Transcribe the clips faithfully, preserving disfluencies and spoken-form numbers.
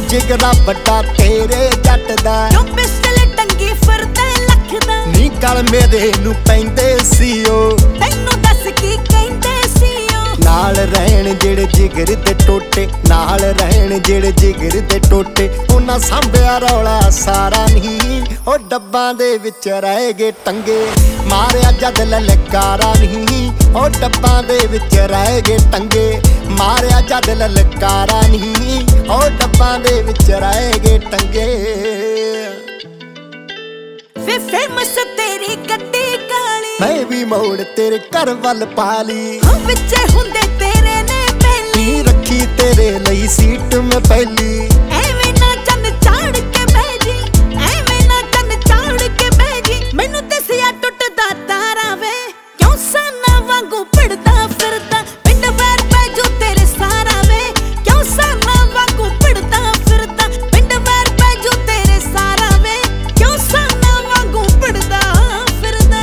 ਜਿਗਰਾ ਵੱਡਾ ਤੇਰੇ ਜੱਟ ਦਾ, ਜੋ ਪਿਸਟਲ ਟੰਗੀ ਫਿਰਦੇ ਲੱਖ ਦਾ। ਨੀ ਗਲ ਮੇਰੇ ਨੂੰ ਪੈਂਦੇ ਸੀ ਉਹ, ਤੈਨੂੰ ਦੱਸ ਕੀ ਕਹਿੰਦੇ ਸੀ ਉਹ। ਨਾਲ ਰਹਿਣ ਜਿਹੜੇ ਜਿਗਰ ਦੇ ਟੋਟੇ, ਨਾਲ ਰਹਿਣ ਜਿਹੜੇ ਜਿਗਰ ਦੇ ਟੋਟੇ। ਉਹਨਾਂ ਸਾਂਭਿਆ ਰੌਲਾ ਸਾਰਾ ਨਹੀਂ, ਉਹ ਡੱਬਾਂ ਦੇ ਵਿੱਚ ਰਹਿ ਗਏ ਟੰਗੇ। ਮਾਰਿਆ ਜਦ ਲਲਕਾਰਾ ਨਹੀਂ, ਉਹ ਡੱਬਾਂ ਦੇ ਵਿੱਚ ਰਹਿ ਗਏ ਟੰਗੇ। ਮਾਰਿਆ ਜਦ ਲਲਕਾਰਾ ਨਹੀਂ, ਉਹ ਡੱਬਾਂ ਦੇ ਵਿੱਚ ਰਹਿ ਗਏ ਟੰਗੇ। ਵੇ ਫੇਮਸ ਤੇਰੀ ਗੱਡੀ ਕਾਲੀ, ਮੈਂ ਵੀ ਮੋੜ ਤੇਰੇ ਘਰ ਵੱਲ ਪਾ ਲਈ। ਹਾਂ ਵਿੱਚੇ ਹੁੰਦੇ ਤੇਰੇ ਨੇ ਪਹਿਲੀ, ਰੱਖੀ ਤੇਰੇ ਲਈ ਸੀਟ ਮੈਂ ਪਹਿਲੀ। ਐਵੇਂ ਨਾ ਚੰਨ ਚਾੜ ਕੇ ਬਹਿ ਜੀ, ਐਵੇਂ ਨਾ ਚੰਨ ਚਾੜ ਕੇ ਬਹਿ ਜੀ। ਮੈਨੂੰ ਦੱਸਿਆ ਟੁੱਟਦਾ ਤਾਰਾ ਵੇ, ਕਿਉਂ ਸਾਨਾ ਵਾਂਗੂ ਭਿੜਦਾ ਫਿਰਦਾ। ਪਿੰਡ ਵਾਰ ਪੈ ਜੋ ਤੇਰੇ ਸਾਰਾ ਵੇ, ਕਿਉਂ ਸਾਨਾ ਵਾਂਗੂ ਭਿੜਦਾ ਫਿਰਦਾ। ਪਿੰਡ ਵਾਰ ਪੈ ਜੋ ਤੇਰੇ ਸਾਰਾ ਵੇ, ਕਿਉਂ ਸਾਨਾ ਵਾਂਗੂ ਭਿੜਦਾ ਫਿਰਦਾ।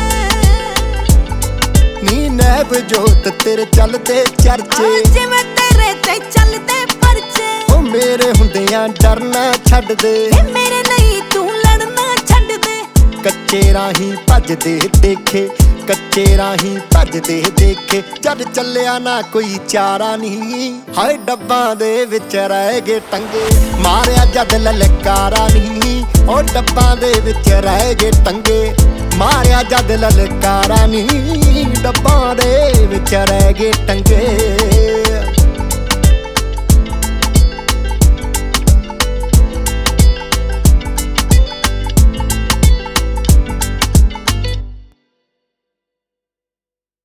ਨੀ ਨੈਬ ਜੋਤ ਤੇਰੇ ਚੱਲਦੇ ਚਰਚੇ, ਜਿਵੇਂ ਤੇਰੇ ਤੇ ਚੱਲਦੇ ਪਰਚੇ। ਉਹ ਮੇਰੇ ਹੁੰਦਿਆਂ ਡਰਨਾ ਛੱਡ ਦੇ, ਵੇ ਮੇਰੇ ਲਈ ਤੂੰ ਲੜਨਾ ਛੱਡ ਦੇ। ਕੱਚੇ ਰਾਹੀਂ ਭੱਜਦੇ ਦੇਖੇ, ਕੱਚੇ ਰਾਹੀਂ ਭੱਜਦੇ ਦੇਖੇ। ਜਦ ਚੱਲਿਆ ਨਾ ਕੋਈ ਚਾਰਾ ਨਹੀਂ, ਹਾਏ ਡੱਬਾਂ ਦੇ ਵਿੱਚ ਰਹਿ ਗਏ ਟੰਗੇ। ਮਾਰਿਆ ਜਦ ਲਲਕਾਰਾ ਨਹੀਂ, ਉਹ ਡੱਬਾਂ ਦੇ ਵਿੱਚ ਰਹਿ ਗਏ ਟੰਗੇ। ਮਾਰਿਆ ਜਦ ਲਲਕਾਰਾ ਨਹੀਂ, ਡੱਬਾਂ ਦੇ ਵਿੱਚ ਰਹਿ ਗਏ ਟੰਗੇ।